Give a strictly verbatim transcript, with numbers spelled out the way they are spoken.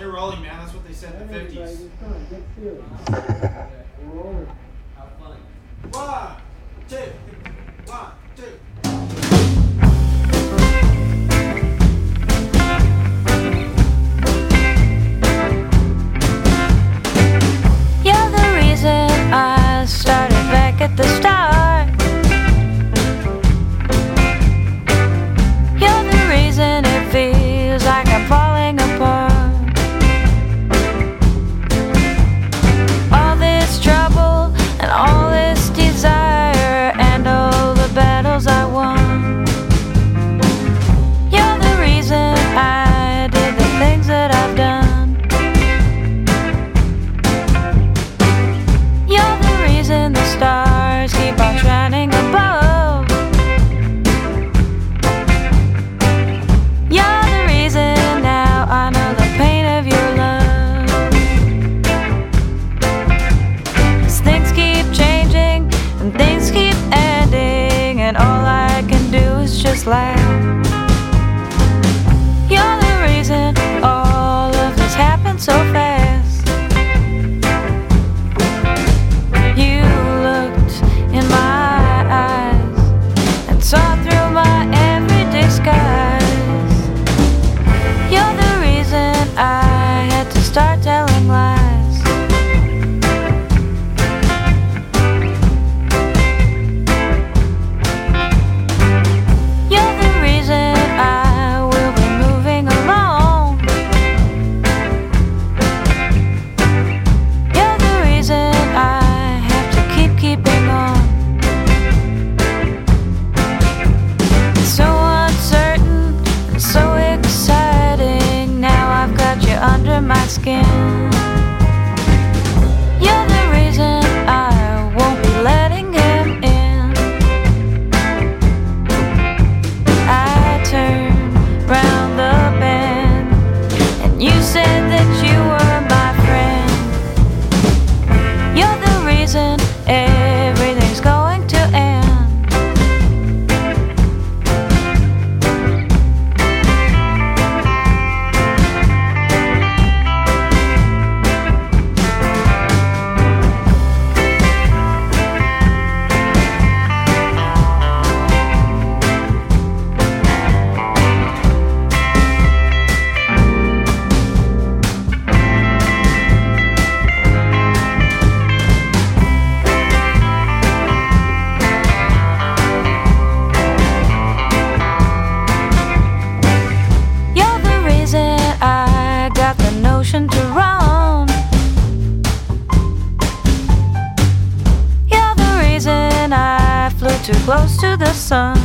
You're rolling, man. That's what they said in the fifties. How funny. One, two, one, two. You're the reason I started back at the start. You're the reason it feels like I'm falling apart. All this trouble and all this desire and all the battles I won. You're the reason I did the things that I've done. You're the reason the stars keep on shining above. You're the reason now I know the pain of your love. 'Cause things keep changing and things keep ending, and all I can do is just laugh. You're the reason all of this happened so fast. You looked in my eyes and saw through my every disguise. You're the reason I had to start telling lies. You're the reason I will be moving alone. You're the reason I have to keep keeping on. It's so uncertain and so exciting. Now I've got you under my skin. You're the reason I won't be letting him in. I turned round the bend and you said that you were my friend. You're the reason everything's going to end. You're the reason I got the notion to run. You're the reason I flew too close to the sun.